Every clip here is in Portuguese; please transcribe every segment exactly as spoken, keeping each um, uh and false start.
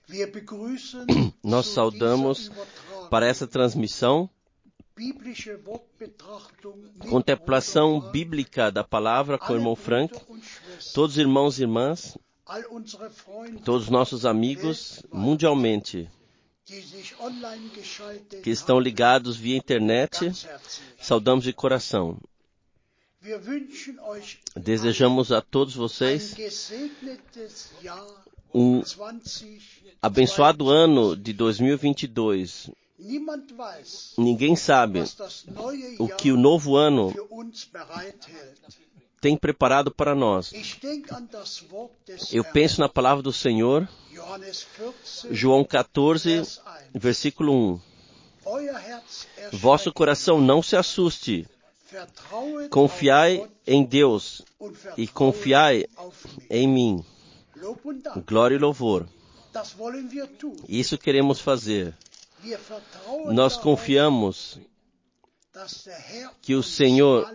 Nós saudamos para essa transmissão contemplação bíblica da palavra com o irmão Frank, todos os irmãos e irmãs, todos os nossos amigos mundialmente que estão ligados via internet, saudamos de coração. Desejamos a todos vocês um abençoado ano de dois mil e vinte e dois. Ninguém sabe o que o novo ano tem preparado para nós. Eu penso na palavra do Senhor, João quatorze, versículo um. Vosso coração não se assuste. Confiai em Deus e confiai em mim. Glória e louvor. Isso queremos fazer. Nós confiamos que o Senhor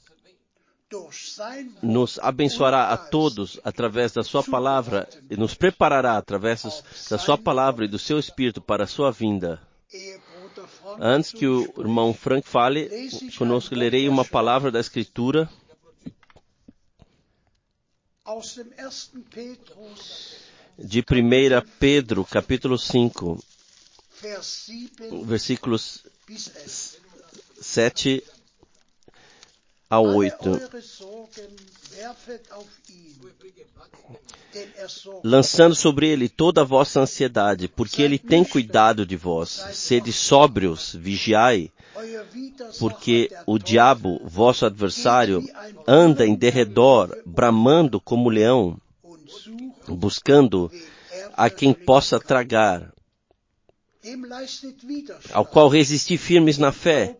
nos abençoará a todos através da sua palavra e nos preparará através da sua palavra e do seu Espírito para a sua vinda. Antes que o irmão Frank fale, conosco lerei uma palavra da Escritura de primeira Pedro, capítulo cinco, versículos sete a oito. Lançando sobre ele toda a vossa ansiedade, porque ele tem cuidado de vós. Sede sóbrios, vigiai, porque o diabo, vosso adversário, anda em derredor, bramando como leão, buscando a quem possa tragar, ao qual resisti firmes na fé,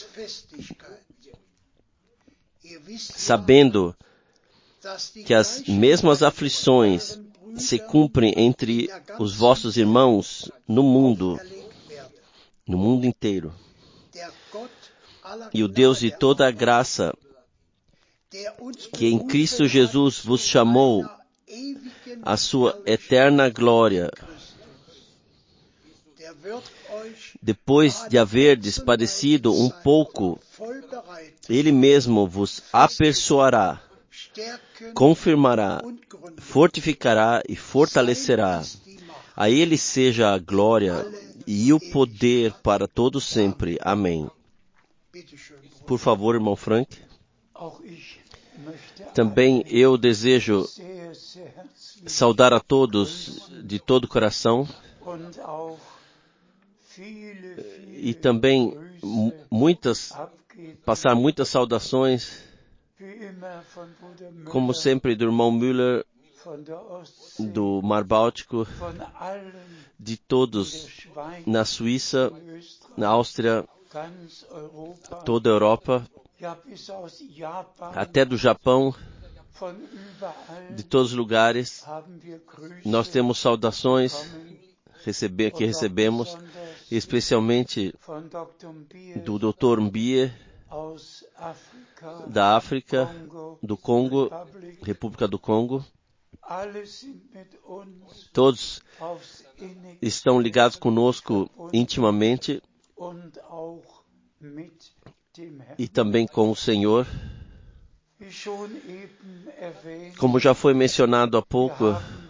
sabendo que as mesmas aflições se cumprem entre os vossos irmãos no mundo, no mundo inteiro. E o Deus de toda a graça, que em Cristo Jesus vos chamou à sua eterna glória, depois de haverdes padecido um pouco, Ele mesmo vos aperfeiçoará, confirmará, fortificará e fortalecerá. A Ele seja a glória e o poder para todos sempre. Amém. Por favor, irmão Frank. Também eu desejo saudar a todos de todo o coração e também muitas, passar muitas saudações, como sempre, do irmão Müller, do Mar Báltico, de todos na Suíça, na Áustria, toda a Europa, até do Japão, de todos os lugares. Nós temos saudações receber, que recebemos, especialmente do doutor Mbie, da África, do Congo, República do Congo. Todos estão ligados conosco intimamente e também com o Senhor. Como já foi mencionado há pouco,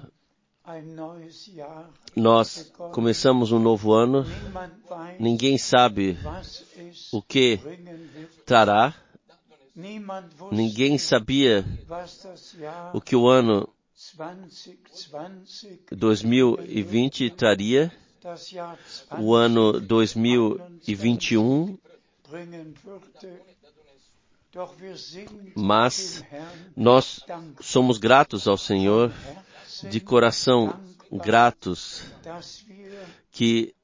nós começamos um novo ano. Ninguém sabe o que trará. Ninguém sabia o que o ano dois mil e vinte traria. O ano dois mil e vinte e um. Mas nós somos gratos ao Senhor, de coração gratos, que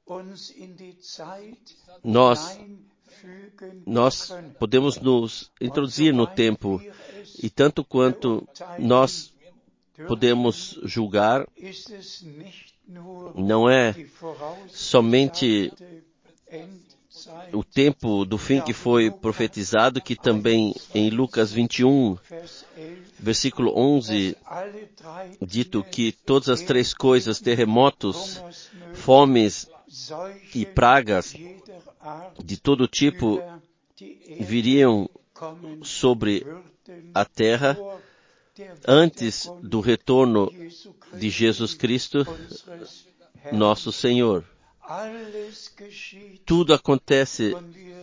nós, nós podemos nos introduzir no tempo, e tanto quanto nós podemos julgar, não é somente o tempo do fim que foi profetizado, que também em Lucas vinte e um, versículo onze, dito que todas as três coisas, terremotos, fomes e pragas de todo tipo, viriam sobre a terra antes do retorno de Jesus Cristo, nosso Senhor. Tudo acontece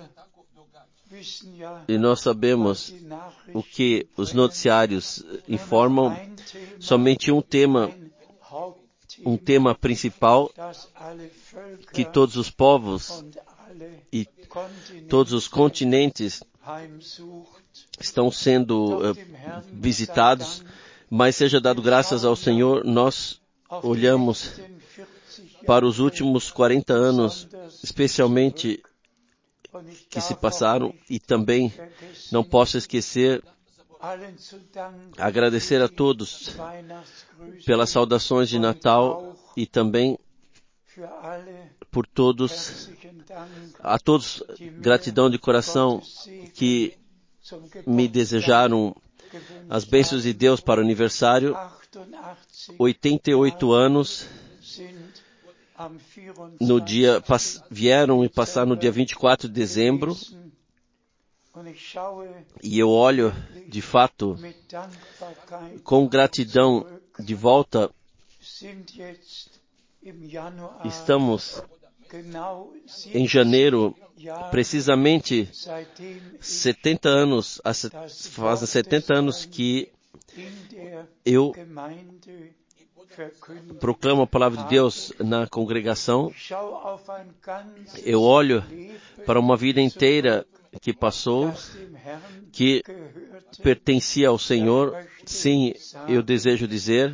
e nós sabemos o que os noticiários informam. Somente um tema, um tema principal, que todos os povos e todos os continentes estão sendo uh, visitados, mas seja dado graças ao Senhor, nós olhamos para os últimos quarenta anos, especialmente que se passaram, e também não posso esquecer agradecer a todos pelas saudações de Natal e também por todos, a todos, gratidão de coração que me desejaram as bênçãos de Deus para o aniversário. oitenta e oito anos no dia, pass, vieram e passaram no dia vinte e quatro de dezembro, e eu olho de fato com gratidão de volta. Estamos em janeiro, precisamente setenta anos, fazem setenta anos que eu proclamo a palavra de Deus na congregação. Eu olho para uma vida inteira que passou, que pertencia ao Senhor. Sim, eu desejo dizer,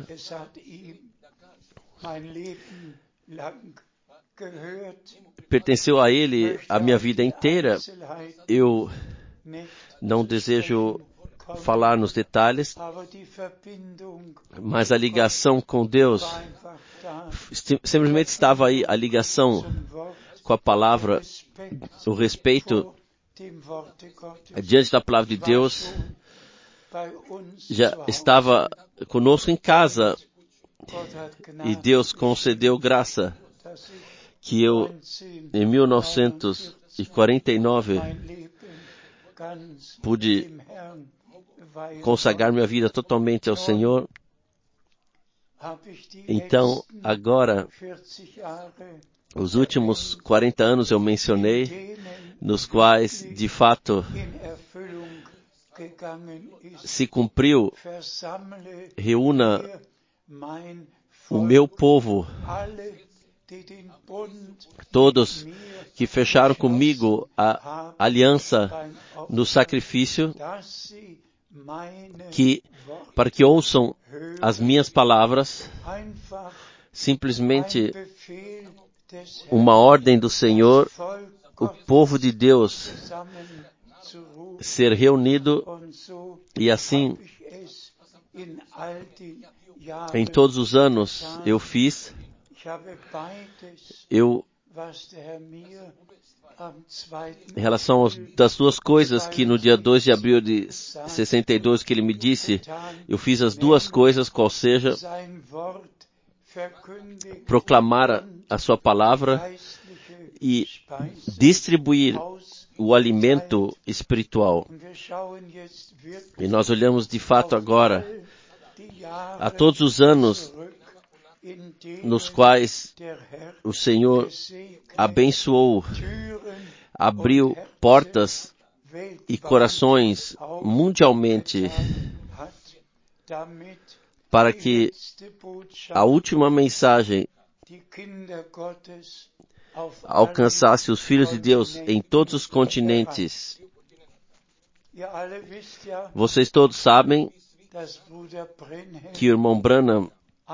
pertenceu a Ele a minha vida inteira. Eu não desejo falar nos detalhes, mas a ligação com Deus simplesmente estava aí, a ligação com a palavra, o respeito diante da palavra de Deus já estava conosco em casa, e Deus concedeu graça que eu, em mil novecentos e quarenta e nove, pude consagrar minha vida totalmente ao Senhor. Então, agora, os últimos quarenta anos eu mencionei, nos quais, de fato, se cumpriu, reúna o meu povo, todos que fecharam comigo a aliança no sacrifício, que, para que ouçam as minhas palavras, simplesmente uma ordem do Senhor, o povo de Deus ser reunido, e assim, em todos os anos eu fiz. Eu, em relação aos, das duas coisas que no dia dois de abril de sessenta e dois que ele me disse, eu fiz as duas coisas, qual seja, proclamar a, a sua palavra e distribuir o alimento espiritual. E nós olhamos de fato agora a todos os anos nos quais o Senhor abençoou, abriu portas e corações mundialmente para que a última mensagem alcançasse os filhos de Deus em todos os continentes. Vocês todos sabem que o irmão Branham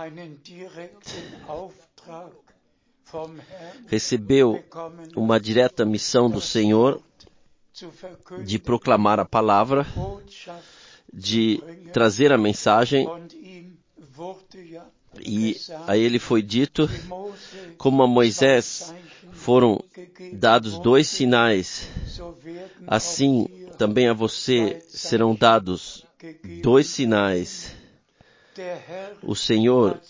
recebeu uma direta missão do Senhor de proclamar a palavra, de trazer a mensagem, e a ele foi dito, como a Moisés foram dados dois sinais, assim também a você serão dados dois sinais. O Senhor,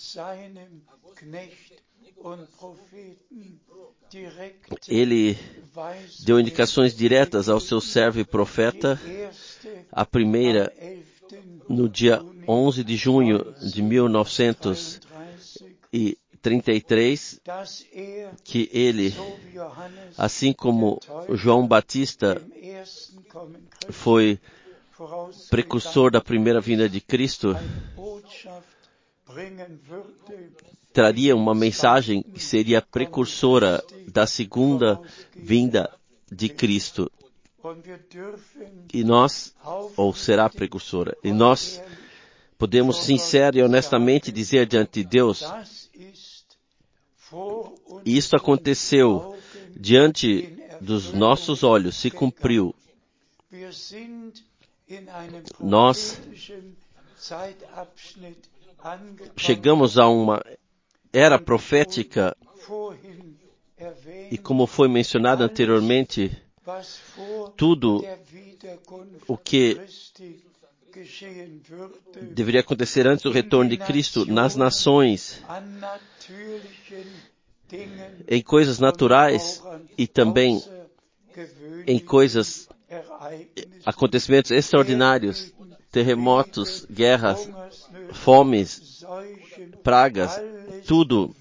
Ele deu indicações diretas ao seu servo e profeta. A primeira, no dia onze de junho de mil novecentos e trinta e três, que ele, assim como João Batista foi precursor da primeira vinda de Cristo, traria uma mensagem que seria precursora da segunda vinda de Cristo. E nós, ou será precursora, e nós podemos sincero e honestamente dizer diante de Deus, isso aconteceu diante dos nossos olhos, se cumpriu. Nós chegamos a uma era profética e, como foi mencionado anteriormente, tudo o que deveria acontecer antes do retorno de Cristo nas nações, em coisas naturais e também em coisas, acontecimentos extraordinários, terremotos, guerras, fomes, pragas, tudo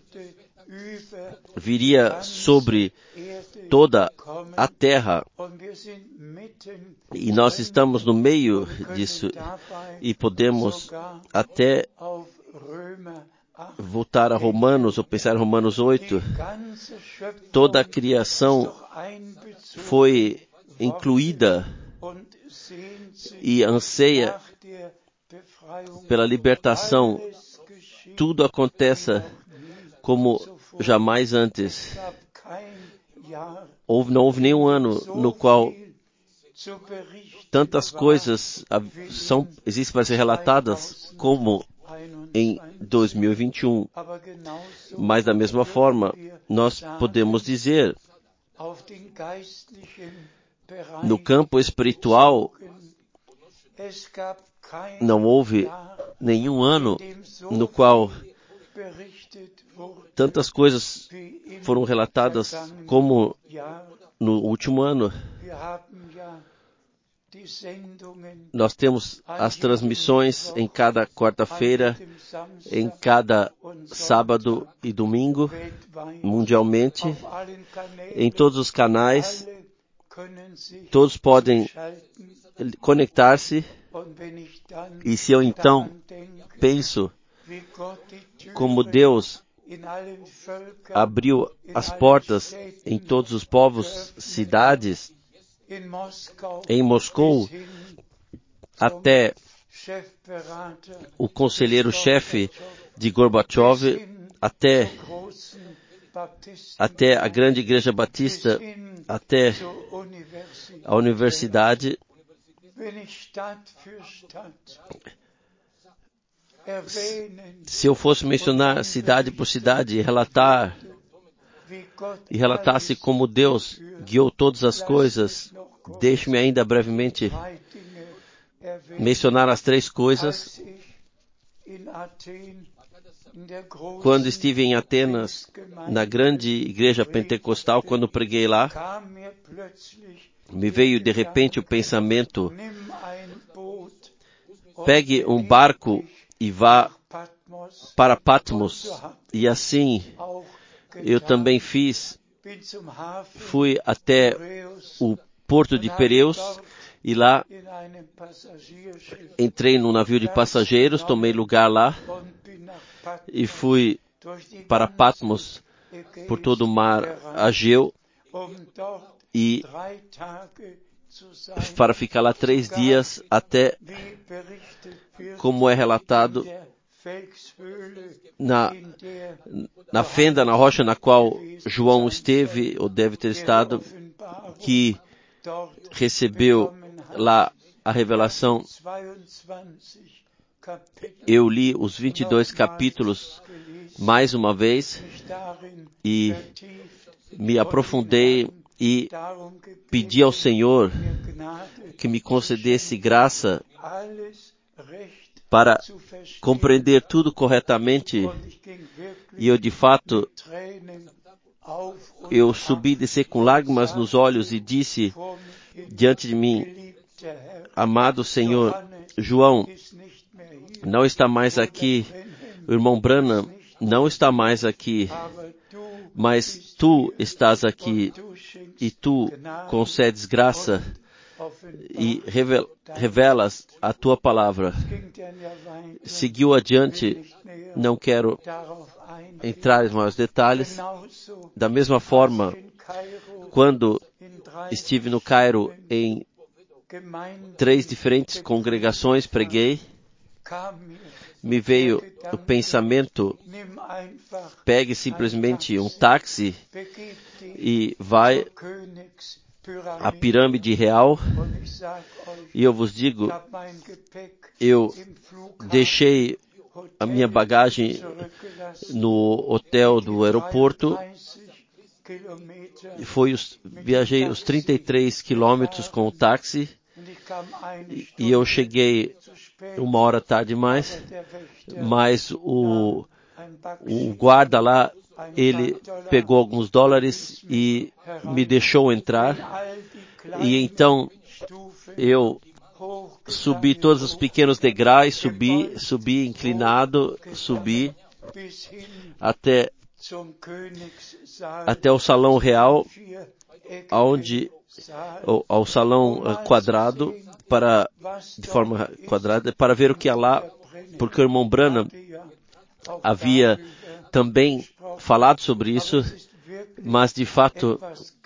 viria sobre toda a terra. E nós estamos no meio disso e podemos até voltar a Romanos ou pensar em Romanos oito. Toda a criação foi incluída e anseia pela libertação. Tudo acontece como jamais antes. Houve, não houve nenhum ano no qual tantas coisas são, existem para ser relatadas como em dois mil e vinte e um. Mas da mesma forma, nós podemos dizer, no campo espiritual, não houve nenhum ano no qual tantas coisas foram relatadas como no último ano. Nós temos as transmissões em cada quarta-feira, em cada sábado e domingo, mundialmente, em todos os canais. Todos podem conectar-se. E se eu então penso como Deus abriu as portas em todos os povos, cidades, em Moscou, até o conselheiro-chefe de Gorbachev, até, até a grande igreja batista, até a universidade. Se eu fosse mencionar cidade por cidade e relatar, e relatasse como Deus guiou todas as coisas, deixe-me ainda brevemente mencionar as três coisas. Quando estive em Atenas, na grande igreja pentecostal, quando preguei lá, me veio de repente o pensamento: pegue um barco e vá para Patmos. E assim eu também fiz. Fui até o porto de Pireus e lá entrei num navio de passageiros, tomei lugar lá e fui para Patmos por todo o mar Egeu e para ficar lá três dias até, como é relatado, na, na fenda, na rocha na qual João esteve, ou deve ter estado, que recebeu lá a revelação. Eu li os vinte e dois capítulos mais uma vez e me aprofundei e pedi ao Senhor que me concedesse graça para compreender tudo corretamente. E eu, de fato, eu subi e desci com lágrimas nos olhos e disse diante de mim: amado Senhor, João não está mais aqui, o irmão Branham não está mais aqui, mas tu estás aqui e tu concedes graça e revelas a tua palavra. Seguiu adiante, não quero entrar em maiores detalhes. Da mesma forma, quando estive no Cairo em três diferentes congregações, preguei, me veio o pensamento: pegue simplesmente um táxi e vai à pirâmide real. E eu vos digo, eu deixei a minha bagagem no hotel do aeroporto. Foi os, viajei os trinta e três quilômetros com o táxi e, e eu cheguei uma hora tarde mais, mas o, o guarda lá, ele pegou alguns dólares e me deixou entrar. E então eu subi todos os pequenos degraus, subi, subi inclinado, subi até até o salão real, aonde ao, ao salão quadrado, para de forma quadrada, para ver o que há lá, porque o irmão Branham havia também falado sobre isso, mas de fato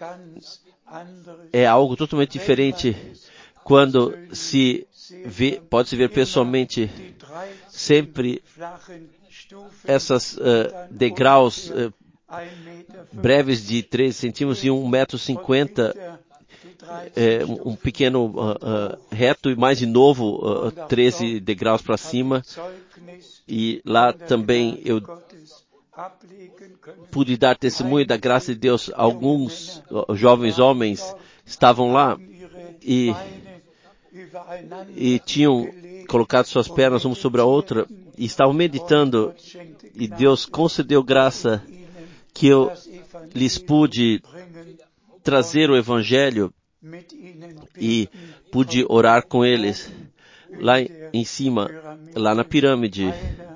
é algo totalmente diferente quando se vê, pode se ver pessoalmente sempre essas uh, degraus uh, breves de três centímetros e um metro e cinquenta, é, um pequeno uh, uh, reto e mais de novo uh, treze degraus para cima. E lá também eu pude dar testemunho da graça de Deus. Alguns uh, jovens homens estavam lá e, e tinham colocado suas pernas uma sobre a outra e estavam meditando, e Deus concedeu graça que eu lhes pude trazer o Evangelho e pude orar com eles lá em cima, lá na pirâmide.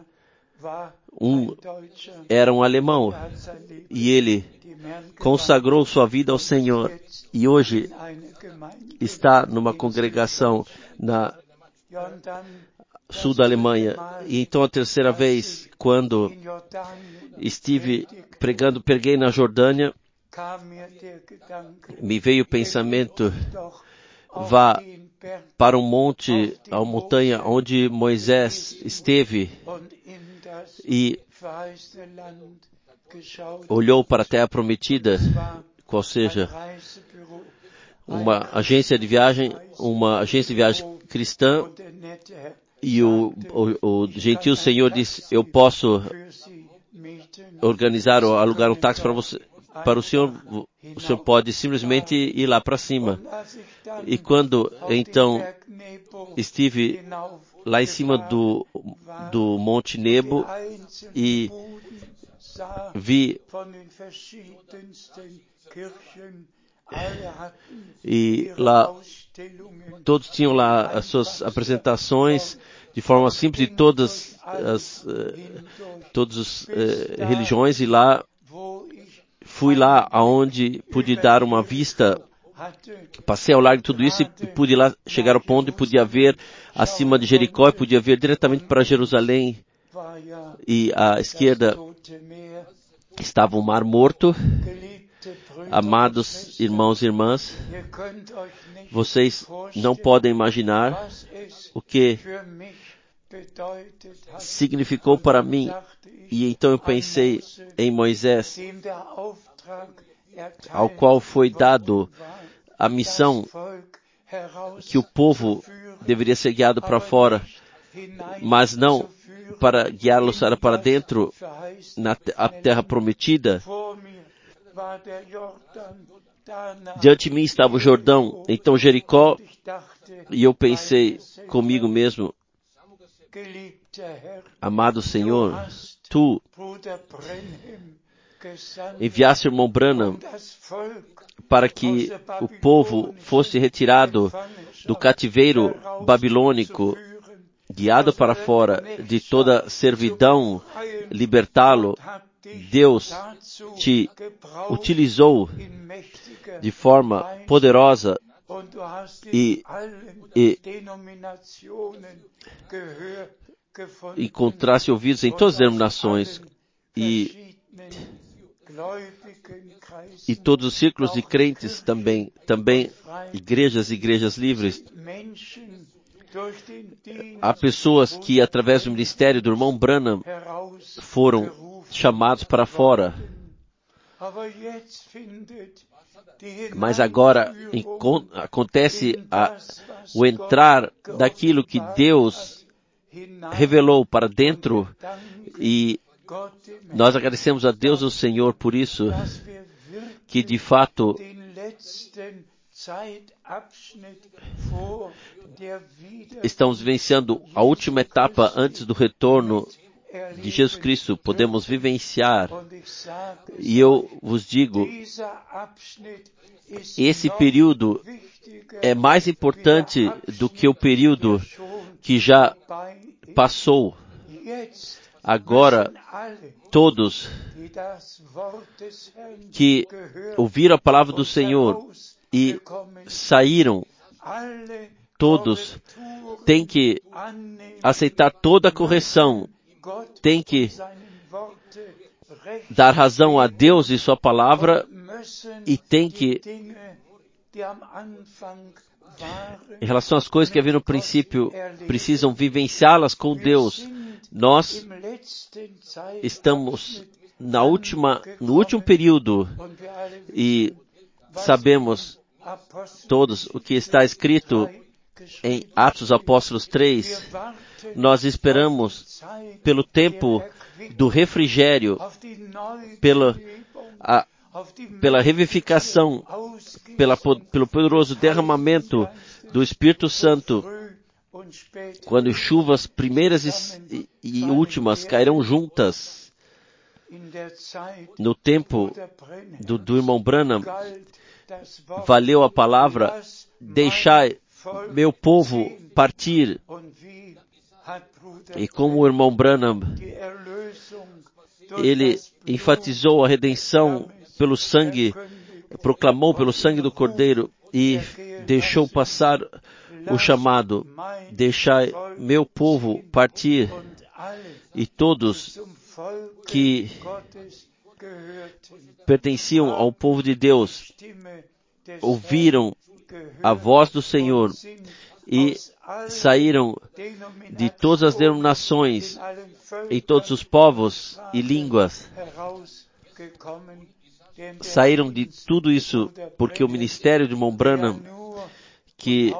Um era um alemão e ele consagrou sua vida ao Senhor e hoje está numa congregação na sul da Alemanha. E então a terceira vez, quando estive pregando, preguei na Jordânia, me veio o pensamento: vá para um monte, a uma montanha onde Moisés esteve e olhou para a terra prometida, qual seja uma agência de viagem, uma agência de viagem cristã, e o, o, o gentil Senhor disse: eu posso organizar ou alugar um táxi para você, para o senhor, o senhor pode simplesmente ir lá para cima. E quando então estive lá em cima do, do Monte Nebo e vi e lá todos tinham lá as suas apresentações de forma simples de todas as uh, todas as uh, religiões, e lá fui lá aonde pude dar uma vista, passei ao largo de tudo isso e pude lá chegar ao ponto e podia ver acima de Jericó e podia ver diretamente para Jerusalém, e à esquerda estava o Mar Morto. Amados irmãos e irmãs, vocês não podem imaginar o que significou para mim. E então eu pensei em Moisés, ao qual foi dado a missão que o povo deveria ser guiado para fora, mas não para guiá-los para dentro na terra prometida. Diante de mim estava o Jordão, então Jericó, e eu pensei comigo mesmo, amado Senhor, Tu enviaste o irmão Branham para que o povo fosse retirado do cativeiro babilônico, guiado para fora de toda servidão, libertá-lo. Deus te utilizou de forma poderosa e, e encontrasse ouvidos em todas as denominações e, e todos os círculos de crentes também, também igrejas, igrejas livres. Há pessoas que, através do ministério do irmão Branham, foram chamados para fora. Mas agora acontece a, o entrar daquilo que Deus revelou para dentro, e nós agradecemos a Deus, o Senhor, por isso, que de fato estamos vivenciando a última etapa antes do retorno de Jesus Cristo. Podemos vivenciar, e eu vos digo, esse período é mais importante do que o período que já passou. Agora, todos que ouviram a palavra do Senhor e saíram, todos têm que aceitar toda a correção, têm que dar razão a Deus e sua palavra, e têm que, em relação às coisas que haviam no princípio, precisam vivenciá-las com Deus. Nós estamos na última, no último período, e sabemos todos o que está escrito em Atos dos Apóstolos três. Nós esperamos pelo tempo do refrigério, pela, a, pela revivificação, pela, pelo poderoso derramamento do Espírito Santo, quando chuvas primeiras e, e últimas cairão juntas. No tempo do, do irmão Branham, valeu a palavra, deixai meu povo partir. E como o irmão Branham, ele enfatizou a redenção pelo sangue, proclamou pelo sangue do Cordeiro, e deixou passar o chamado, deixai meu povo partir, e todos que pertenciam ao povo de Deus ouviram a voz do Senhor e saíram de todas as denominações, em todos os povos e línguas. Saíram de tudo isso porque o ministério de irmão Branham, que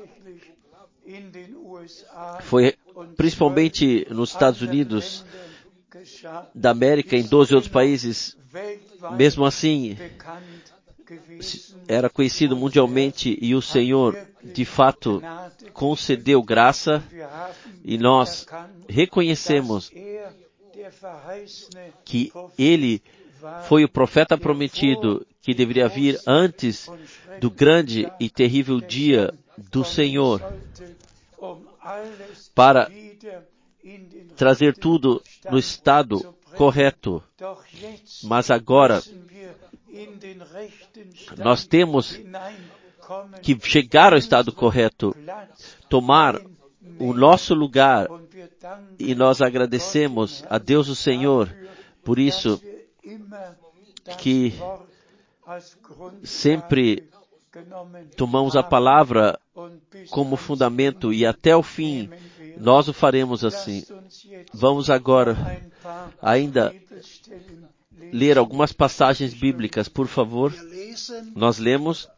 foi principalmente nos Estados Unidos da América, em doze outros países, mesmo assim era conhecido mundialmente, e o Senhor de fato concedeu graça, e nós reconhecemos que Ele foi o profeta prometido que deveria vir antes do grande e terrível dia do Senhor, para trazer tudo no estado correto. Mas agora nós temos que chegar ao estado correto, tomar o nosso lugar, e nós agradecemos a Deus o Senhor por isso, que sempre tomamos a palavra como fundamento, e até o fim nós o faremos assim. Vamos agora ainda ler algumas passagens bíblicas, por favor. Nós lemos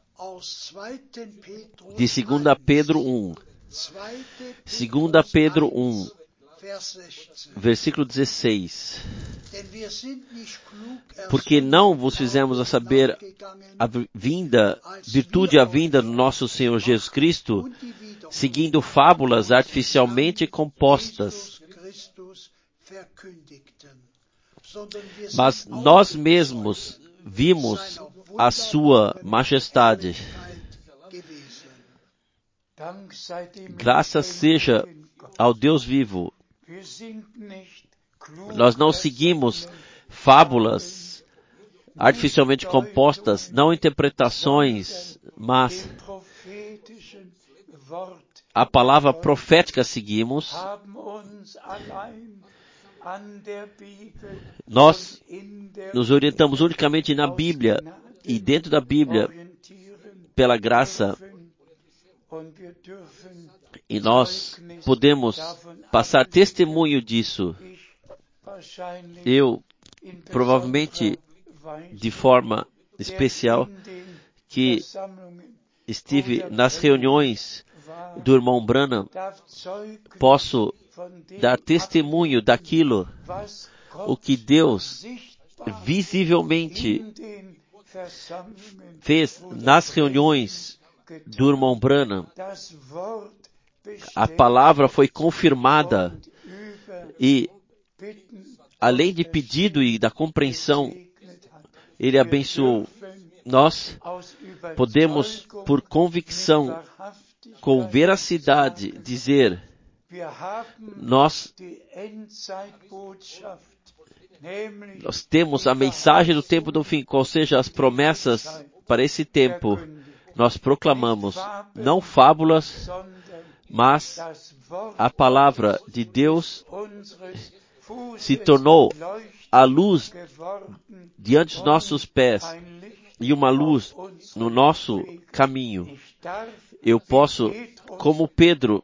de segunda Pedro um. segunda Pedro um. versículo dezesseis. Porque não vos fizemos a saber a vinda, virtude a vinda do nosso Senhor Jesus Cristo, seguindo fábulas artificialmente compostas. Mas nós mesmos vimos a sua majestade. Graças seja ao Deus vivo. Nós não seguimos fábulas artificialmente compostas, não interpretações, mas a palavra profética seguimos. Nós nos orientamos unicamente na Bíblia e dentro da Bíblia, pela graça, e nós podemos passar testemunho disso. Eu, provavelmente, de forma especial, que estive nas reuniões do irmão Branham, posso dar testemunho daquilo, o que Deus visivelmente fez nas reuniões do irmão Branham. A palavra foi confirmada e, além de pedido e da compreensão, Ele abençoou. Nós podemos, por convicção, com veracidade, dizer: nós, nós temos a mensagem do tempo do fim, ou seja, as promessas para esse tempo. Nós proclamamos não fábulas, mas a palavra de Deus se tornou a luz diante dos nossos pés e uma luz no nosso caminho. Eu posso, como Pedro,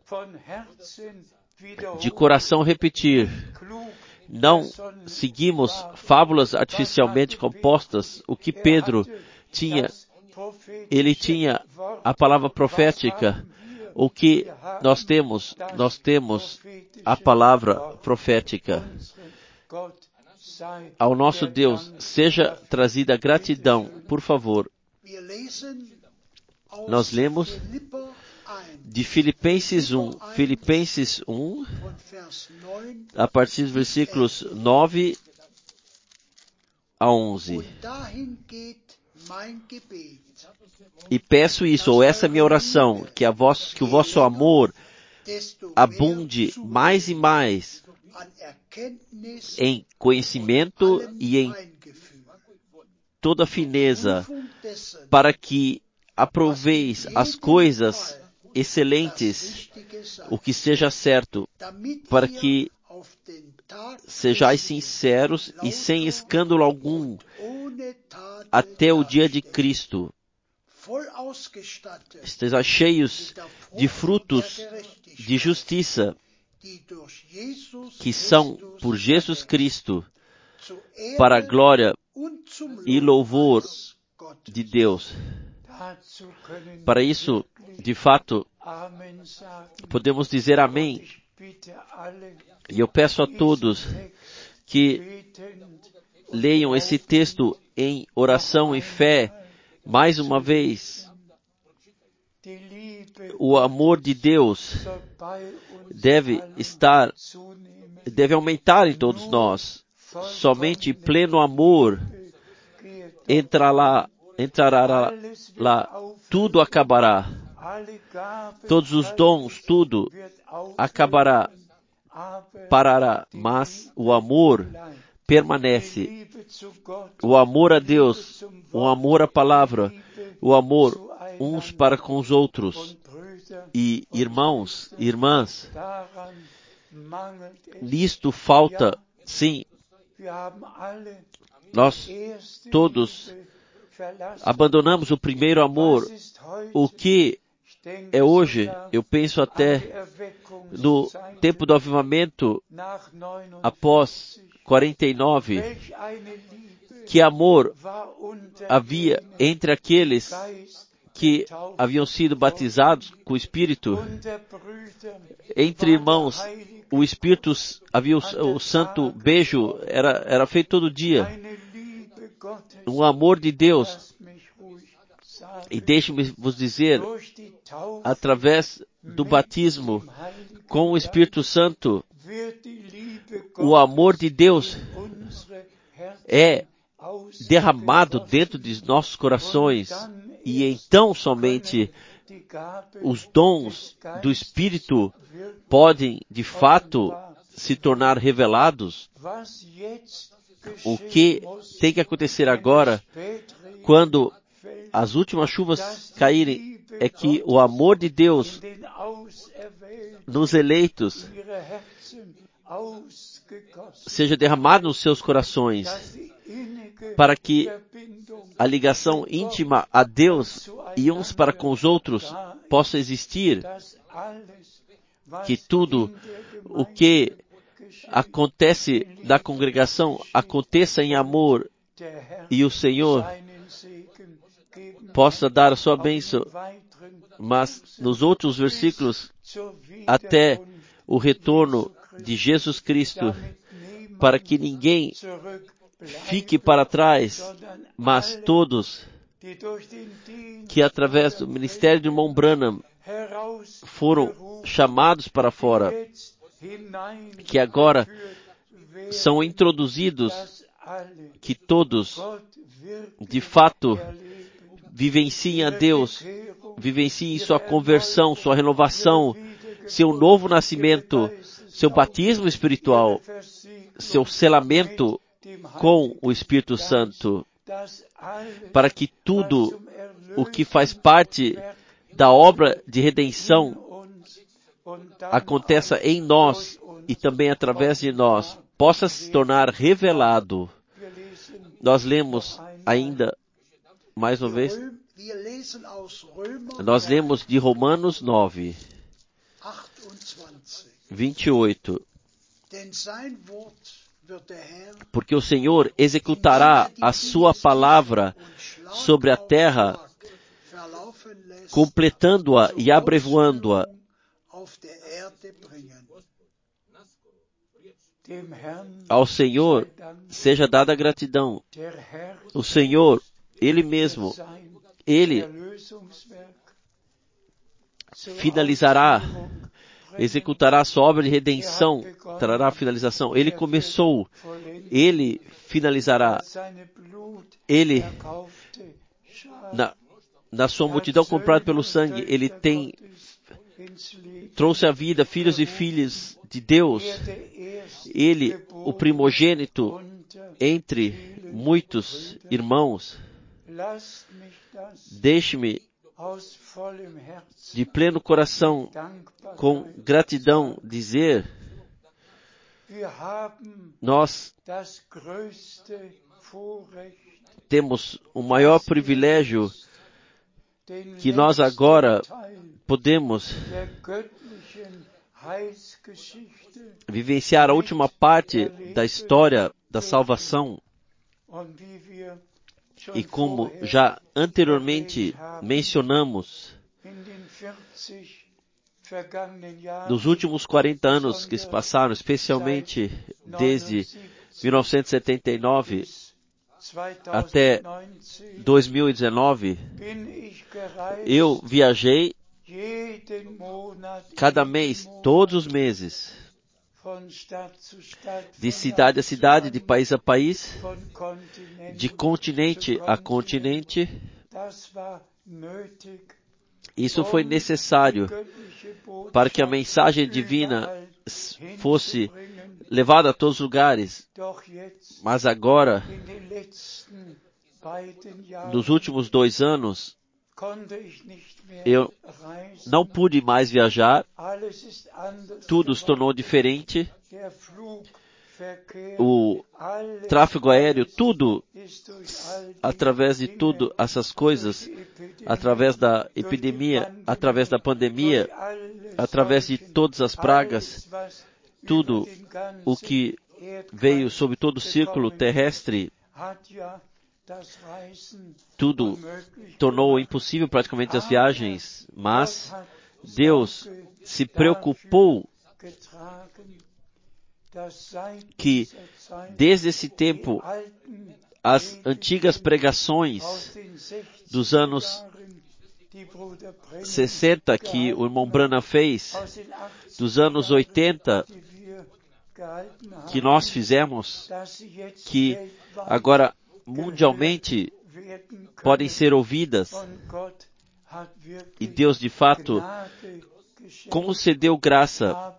de coração repetir: não seguimos fábulas artificialmente compostas. O que Pedro tinha, ele tinha a palavra profética. O que nós temos, nós temos a palavra profética. Ao nosso Deus seja trazida gratidão, por favor. Nós lemos de Filipenses um, Filipenses um, a partir dos versículos nove a onze. E peço isso, ou essa é a minha oração, que, a vos, que o vosso amor abunde mais e mais em conhecimento e em toda fineza, para que aproveis as coisas excelentes, o que seja certo, para que sejais sinceros e sem escândalo algum até o dia de Cristo. Estejam cheios de frutos de justiça, que são por Jesus Cristo, para a glória e louvor de Deus. Para isso, de fato, podemos dizer amém. E eu peço a todos que leiam esse texto em oração e fé, mais uma vez. O amor de Deus deve estar, deve aumentar em todos nós. Somente pleno amor entrará lá, entrará lá, tudo acabará. Todos os dons, tudo acabará, parará, mas o amor permanece. O amor a Deus, o amor à palavra, o amor uns para com os outros. E irmãos, irmãs, nisto falta, sim, nós todos abandonamos o primeiro amor. O que é hoje, eu penso até no tempo do avivamento, após quarenta e nove, que amor havia entre aqueles que haviam sido batizados com o Espírito, entre irmãos o Espírito, havia o, o santo beijo, era, era feito todo dia. O amor de Deus, e deixe-me vos dizer, através do batismo com o Espírito Santo, o amor de Deus é derramado dentro de nossos corações, e então somente os dons do Espírito podem, de fato, se tornar revelados. O que tem que acontecer agora, quando as últimas chuvas caírem, é que o amor de Deus nos eleitos seja derramado nos seus corações, para que a ligação íntima a Deus e uns para com os outros possa existir, que tudo o que acontece na congregação aconteça em amor, e o Senhor possa dar a sua bênção. Mas nos outros versículos, até o retorno de Jesus Cristo, para que ninguém fique para trás, mas todos que através do ministério de irmão Branham foram chamados para fora, que agora são introduzidos, que todos, de fato, vivenciem a Deus, vivenciem sua conversão, sua renovação, seu novo nascimento, seu batismo espiritual, seu selamento com o Espírito Santo, para que tudo o que faz parte da obra de redenção aconteça em nós e também através de nós, possa se tornar revelado. Nós lemos ainda, mais uma vez, nós lemos de Romanos nove, vinte e oito. Porque o Senhor executará a sua palavra sobre a terra, completando-a e abrevoando-a. Ao Senhor seja dada gratidão. O Senhor, Ele mesmo, Ele finalizará, executará a sua obra de redenção, trará a finalização. Ele começou, Ele finalizará. Ele, na, na sua multidão comprada pelo sangue, Ele tem, trouxe à vida filhos e filhas de Deus. Ele, o primogênito entre muitos irmãos. Deixe-me, de pleno coração, com gratidão, dizer: nós temos o maior privilégio que nós agora podemos vivenciar a última parte da história da salvação. E como já anteriormente mencionamos, nos últimos quarenta anos que se passaram, especialmente desde mil novecentos e setenta e nove até dois mil e dezenove, eu viajei cada mês, todos os meses, de cidade a cidade, de país a país, de continente a continente. Isso foi necessário para que a mensagem divina fosse levada a todos os lugares. Mas agora, nos últimos dois anos, eu não pude mais viajar, tudo se tornou diferente, o tráfego aéreo, tudo, através de tudo, essas coisas, através da epidemia, através da pandemia, através de todas as pragas, tudo o que veio sobre todo o círculo terrestre, tudo tornou impossível praticamente as viagens, mas Deus se preocupou que desde esse tempo as antigas pregações dos anos sessenta que o irmão Branham fez, dos anos oitenta que nós fizemos, que agora mundialmente podem ser ouvidas, e Deus de fato concedeu graça.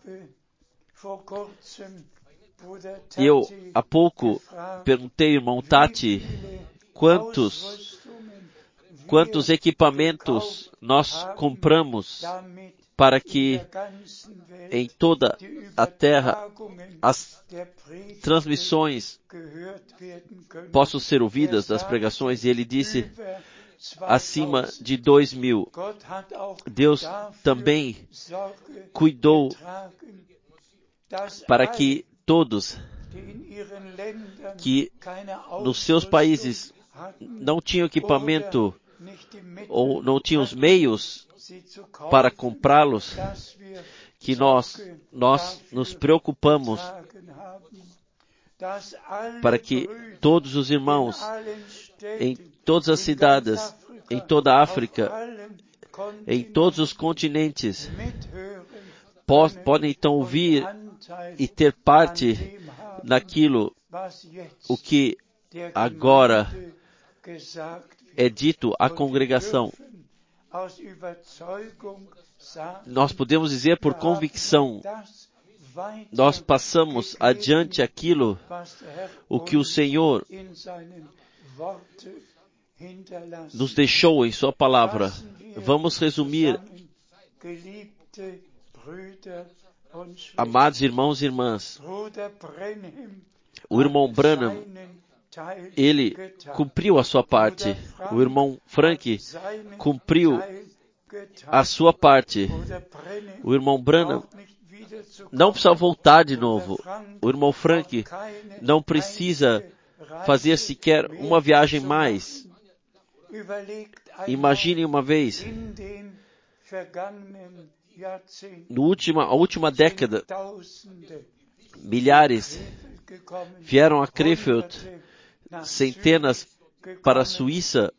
Eu há pouco perguntei ao irmão Tati quantos quantos equipamentos nós compramos para que em toda a terra as transmissões possam ser ouvidas das pregações, e ele disse acima de dois mil. Deus também cuidou para que todos que nos seus países não tinham equipamento ou não tinham os meios para comprá-los, que nós, nós nos preocupamos para que todos os irmãos em todas as cidades, em toda a África, em todos os continentes, po- podem então ouvir e ter parte naquilo o que agora é dito à congregação. Nós podemos dizer por convicção, nós passamos adiante aquilo o que o Senhor nos deixou em sua palavra. Vamos resumir, amados irmãos e irmãs. O irmão Branham, ele cumpriu a sua parte. O irmão Frank cumpriu a sua parte. O irmão Branham não precisa voltar de novo. O irmão Frank não precisa fazer sequer uma viagem mais. Imagine uma vez, no última, a última década, milhares vieram a Krefeld, centenas para a Suíça,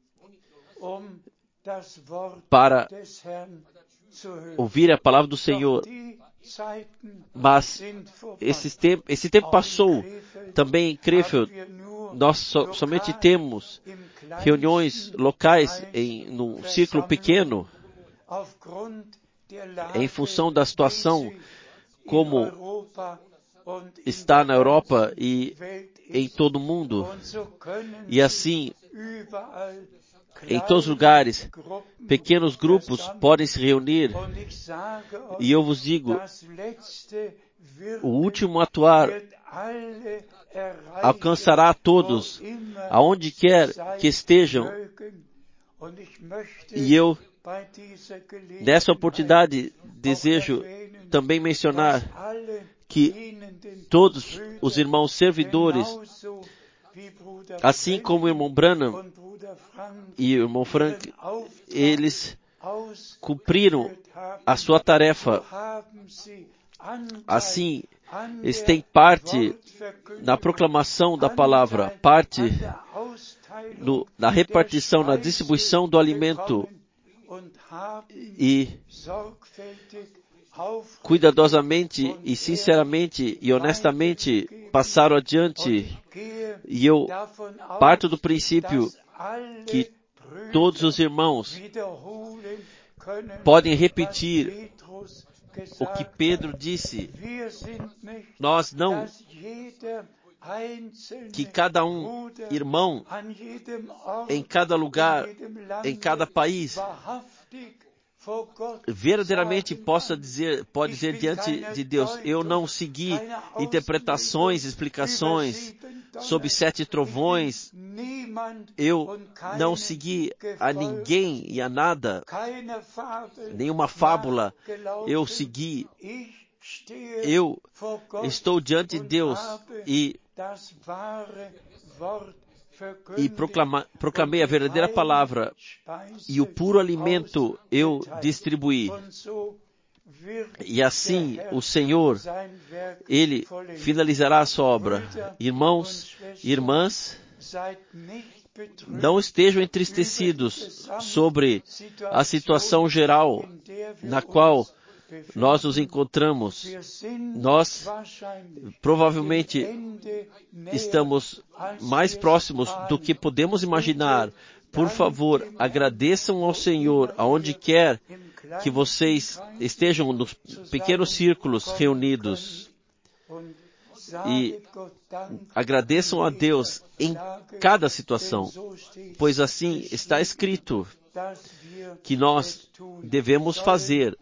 para ouvir a palavra do Senhor. Mas esse tempo, esse tempo passou. Também em Krefeld, nós so, somente temos reuniões locais em num círculo pequeno, em função da situação como está na Europa e em todo o mundo. E assim, em todos os lugares, pequenos grupos podem se reunir. E eu vos digo, o último atuar alcançará a todos, aonde quer que estejam. E eu, nessa oportunidade, desejo também mencionar que todos os irmãos servidores, assim como o irmão Branham e o irmão Frank, eles cumpriram a sua tarefa. Assim, eles têm parte na proclamação da palavra, parte no, na repartição, na distribuição do alimento, e cuidadosamente e sinceramente e honestamente passaram adiante. E eu parto do princípio que todos os irmãos podem repetir o que Pedro disse. Nós não, que cada um irmão em cada lugar, em cada país, verdadeiramente possa dizer, pode dizer diante de Deus: eu não segui interpretações, explicações sobre sete trovões, eu não segui a ninguém e a nada, nenhuma fábula eu segui. Eu estou diante de Deus e, e proclama, proclamei a verdadeira palavra, e o puro alimento eu distribuí. E assim o Senhor, Ele finalizará a sua obra. Irmãos e irmãs, não estejam entristecidos sobre a situação geral na qual nós nos encontramos. Nós provavelmente estamos mais próximos do que podemos imaginar. Por favor, agradeçam ao Senhor aonde quer que vocês estejam nos pequenos círculos reunidos. E agradeçam a Deus em cada situação, pois assim está escrito que nós devemos fazer.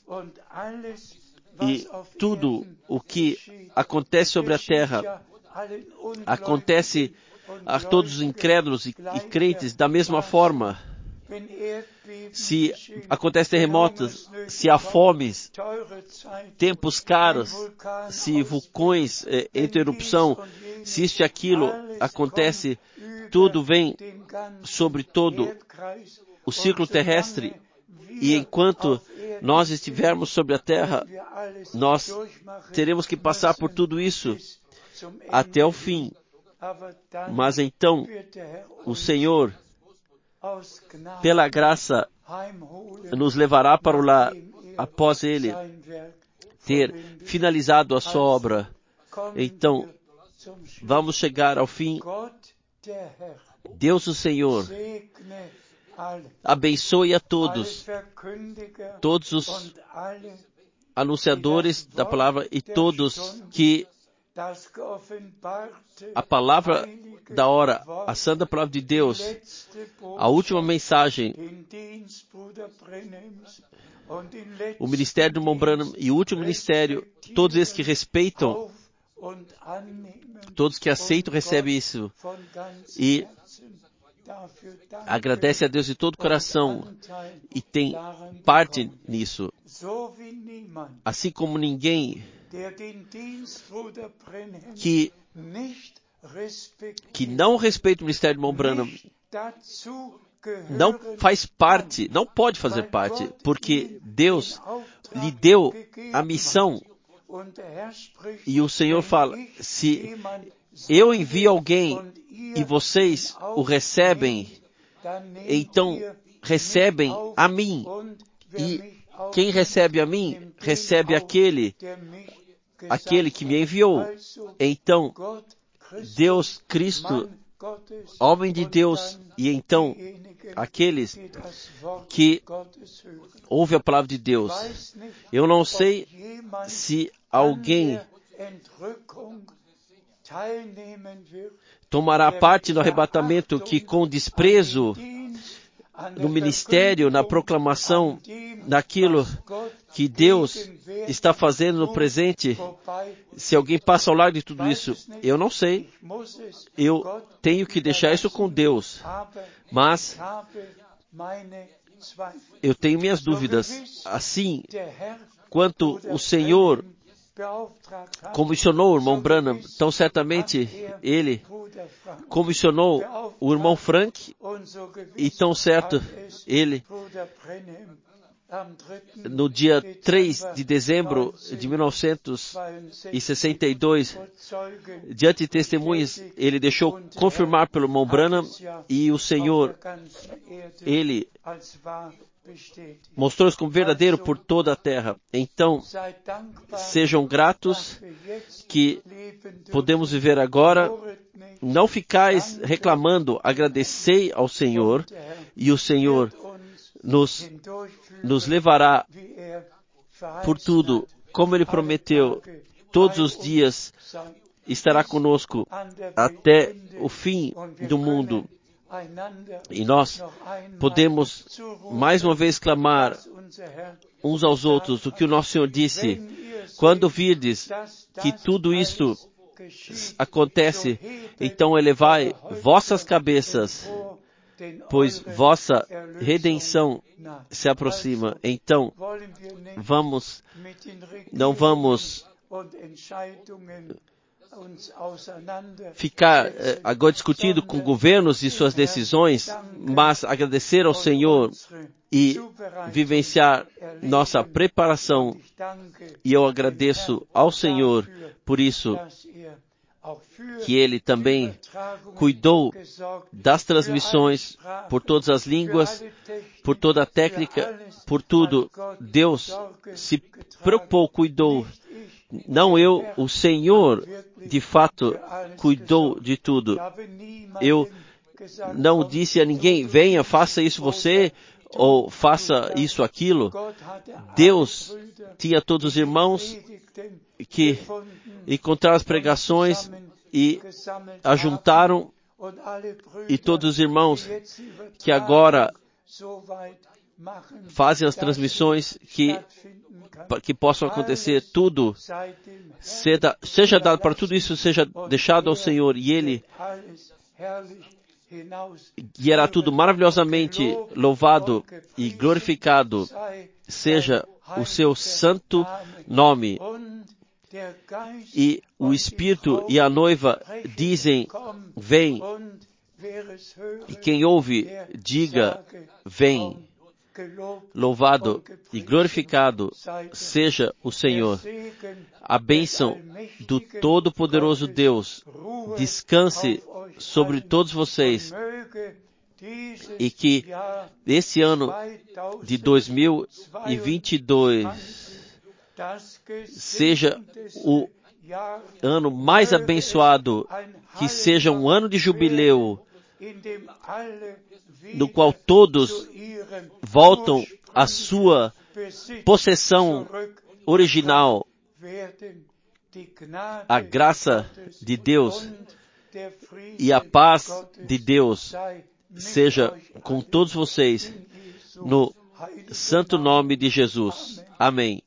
E tudo o que acontece sobre a terra acontece a todos os incrédulos e, e crentes da mesma forma. Se acontecem terremotos, se há fomes, tempos caros, se vulcões eh, entram em erupção, se isto e aquilo acontece, tudo vem sobre todo o círculo terrestre. E enquanto nós estivermos sobre a terra, nós teremos que passar por tudo isso até o fim. Mas então, o Senhor, pela graça, nos levará para o lar após Ele ter finalizado a sua obra. Então, vamos chegar ao fim. Deus, o Senhor, abençoe a todos, todos os anunciadores da palavra e todos que a palavra da hora, a santa palavra de Deus, a última mensagem, o ministério do irmão Branham e o último ministério, todos esses que respeitam, todos que aceitam, recebem isso e agradece a Deus de todo o coração e tem parte nisso. Assim como ninguém que, que não respeita o ministério do irmão Branham não faz parte, não pode fazer parte, porque Deus lhe deu a missão. E o Senhor fala, se eu envio alguém e vocês o recebem, então recebem a mim. E quem recebe a mim, recebe aquele, aquele que me enviou. Então, Deus, Cristo, homem de Deus, e então aqueles que ouvem a palavra de Deus. Eu não sei se alguém tomará parte no arrebatamento que com desprezo no ministério, na proclamação daquilo que Deus está fazendo no presente, se alguém passa ao lado de tudo isso, eu não sei. Eu tenho que deixar isso com Deus. Mas eu tenho minhas dúvidas. Assim, quanto o Senhor comissionou o irmão Branham, tão certamente ele comissionou o irmão Frank, e tão certo ele, no dia três de dezembro de mil novecentos e sessenta e dois, diante de testemunhas, ele deixou confirmar pelo irmão Branham, e o Senhor, ele mostrou-se como verdadeiro por toda a terra. Então, sejam gratos que podemos viver agora. Não ficais reclamando, agradecei ao Senhor, e o Senhor nos, nos levará por tudo, como Ele prometeu. Todos os dias estará conosco até o fim do mundo. E nós podemos mais uma vez clamar uns aos outros o que o nosso Senhor disse: quando virdes que tudo isto acontece, então elevai vossas cabeças, pois vossa redenção se aproxima. Então, vamos, não vamos ficar eh, agora discutindo com governos e suas decisões, mas agradecer ao Senhor e vivenciar nossa preparação. E eu agradeço ao Senhor por isso, que Ele também cuidou das transmissões, por todas as línguas, por toda a técnica, por tudo. Deus se preocupou, cuidou. Não eu, o Senhor, de fato, cuidou de tudo. Eu não disse a ninguém, venha, faça isso você, ou faça isso aquilo. Deus tinha todos os irmãos que encontraram as pregações e ajuntaram, e todos os irmãos que agora fazem as transmissões que, que possam acontecer, tudo seja, seja dado para tudo isso, seja deixado ao Senhor, e Ele guiará tudo maravilhosamente louvado e glorificado seja o seu santo nome. E o Espírito e a noiva dizem, vem. E quem ouve, diga, vem. Louvado e glorificado seja o Senhor. A bênção do Todo-Poderoso Deus descanse sobre todos vocês, e que esse ano de dois mil e vinte e dois seja o ano mais abençoado, que seja um ano de jubileu, no qual todos voltam à sua possessão original. A graça de Deus e a paz de Deus seja com todos vocês, no santo nome de Jesus. Amém.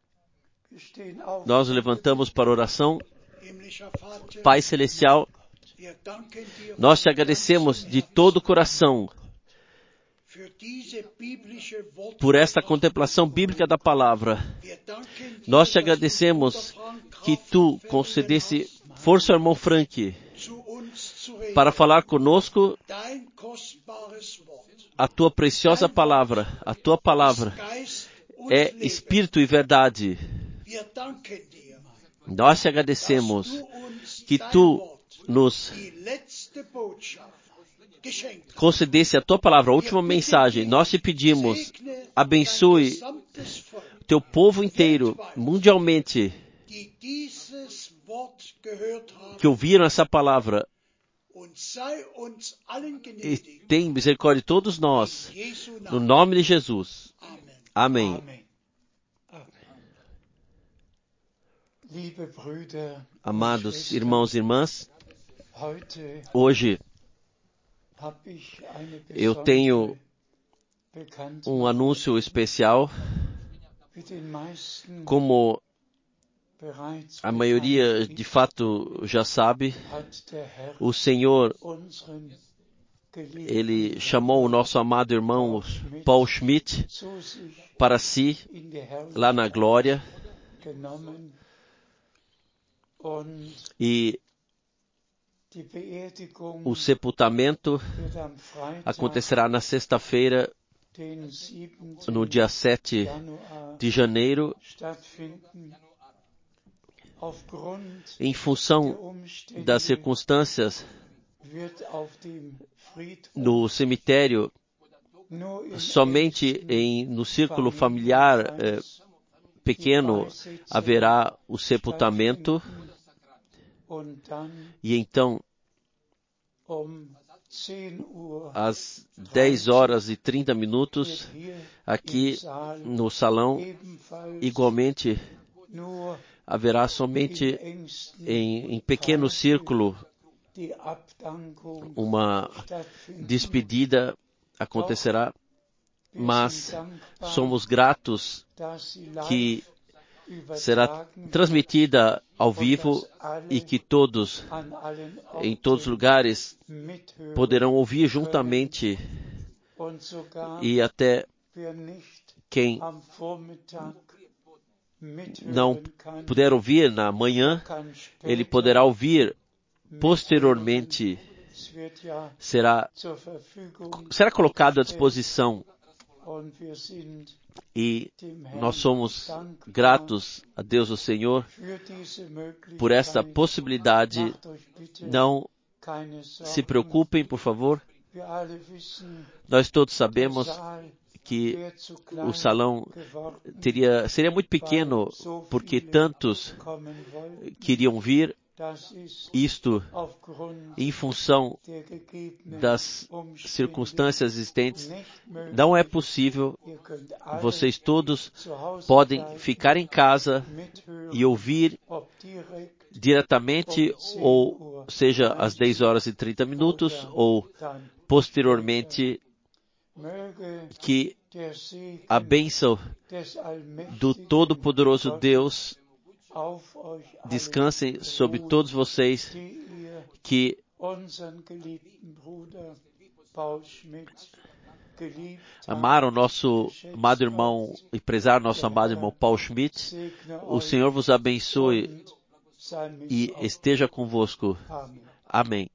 Nós levantamos para oração. Pai Celestial, nós te agradecemos de todo o coração por esta contemplação bíblica da palavra. Nós te agradecemos que tu concedesse força ao irmão Frank para falar conosco a tua preciosa palavra. A tua palavra é espírito e verdade. Nós te agradecemos que tu nos concedesse a tua palavra, a última mensagem. Nós te pedimos, abençoe teu povo inteiro, mundialmente, que ouviram essa palavra, e tem misericórdia de todos nós, no nome de Jesus. Amém. Amados irmãos e irmãs, hoje eu tenho um anúncio especial. Como a maioria de fato já sabe, o Senhor, Ele chamou o nosso amado irmão Paul Schmidt para si, lá na glória, e o sepultamento acontecerá na sexta-feira, no dia sete de janeiro, em função das circunstâncias. No cemitério, somente em, no círculo familiar eh, pequeno haverá o sepultamento, e então às dez horas e trinta minutos, aqui no salão, igualmente haverá somente em, em pequeno círculo uma despedida acontecerá, mas somos gratos que será transmitida ao vivo e que todos, em todos os lugares, poderão ouvir juntamente, e até quem não puder ouvir na manhã, ele poderá ouvir posteriormente, será, será colocado à disposição. E nós somos gratos a Deus, o Senhor, por esta possibilidade. Não se preocupem, por favor. Nós todos sabemos que o salão teria, seria muito pequeno, porque tantos queriam vir. Isto em função das circunstâncias existentes. Não é possível. Vocês todos podem ficar em casa e ouvir diretamente, ou seja, às dez horas e trinta minutos, ou posteriormente. Que a bênção do Todo-Poderoso Deus descanse sobre todos vocês que amaram nosso amado irmão e prezaram nosso amado irmão Paul Schmidt. O Senhor vos abençoe e esteja convosco. Amém.